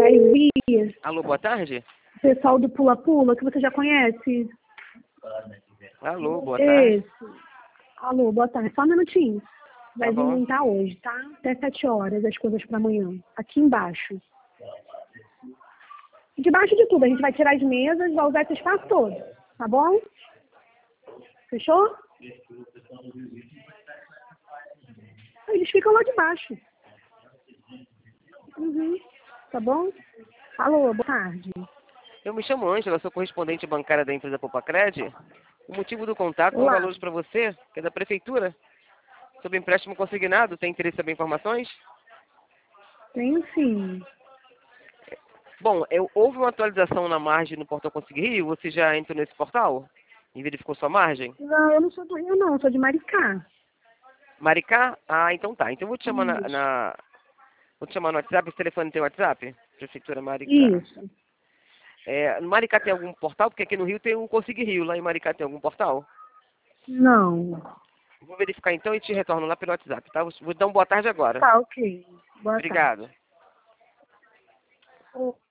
Aí, Alô, boa tarde? pessoal do Pula Pula, que você já conhece. Alô, boa tarde. Esse. Alô, boa tarde. Só um minutinho. Vai Tá vir bom. montar hoje, tá? Até 7 horas as coisas pra amanhã. Aqui embaixo. Debaixo de tudo. A gente vai tirar as mesas, vai usar esse espaço todo. Tá bom? Fechou? Eles ficam lá debaixo. Uhum. Tá bom? Alô, boa tarde. Eu me chamo Ângela, sou correspondente bancária da empresa Popacred. O motivo do contato são Olá. valores para você, que é da prefeitura. Sobre empréstimo consignado, tem interesse em saber informações? Tenho sim. Bom, houve uma atualização na margem no Portal Consigo Rio? Você já entrou nesse portal e verificou sua margem? Não, eu não sou do Rio, não. Eu sou de Maricá. Maricá? Ah, então tá. Então eu vou te chamar Isso. vou te chamar no WhatsApp. Esse telefone tem WhatsApp? Prefeitura Maricá. Isso. No Maricá tem algum portal? Porque aqui no Rio tem um Consigo Rio. Lá em Maricá tem algum portal? Não. Vou verificar então e te retorno lá pelo WhatsApp, tá? Vou dar uma boa tarde agora. Tá, ok. Boa tarde. Obrigado.